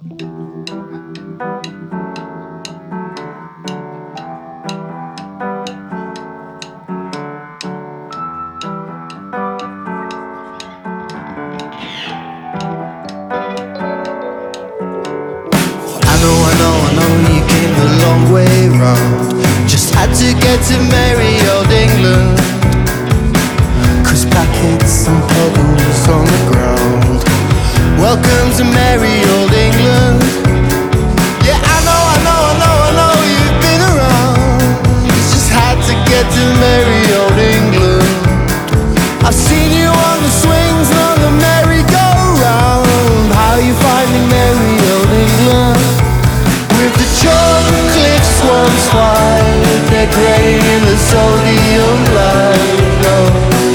I know you came a long way round. Just had to get to merry old England, 'cause packets and pedals on the ground. Welcome to merry old England. Yeah, I know you've been around. You just had to get to merry old England. I've seen you on the swings and on the merry-go-round. How you finding merry old England? With the chalk cliffs once wide, they're grey in the sodium light. Oh,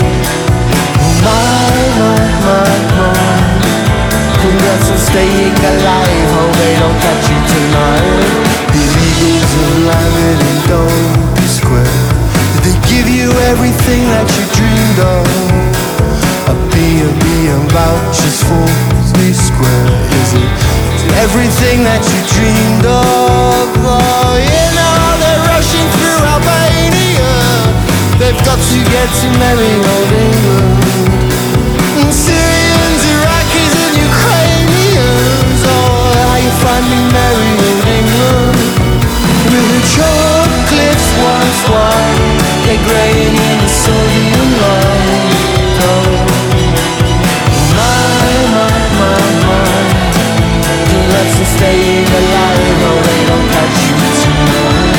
my. Congrats on staying alive. Hope they don't catch you tonight. The illegals have landed in Dome Square. Did they give you everything that you dreamed of? A B&B and vouchers for 3 square. Is it everything that you dreamed of? Oh, you know they're rushing through Albania. They've got to get to merry old England. And Syrians, Iraqis and Ukrainians. Oh, how you finding merry old England? With the chalk cliffs once wide, they're greying in the sodium light. Oh, my. Congrats on staying alive. Oh, they don't catch you tonight.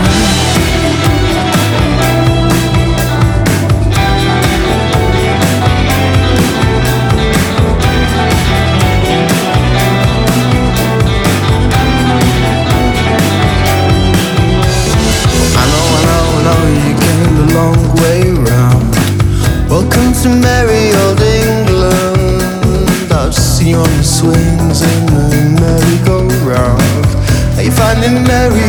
I know you came a long way round. Welcome to merry old England. I've seen you on the swings and the merry-go-round. Are you finding merry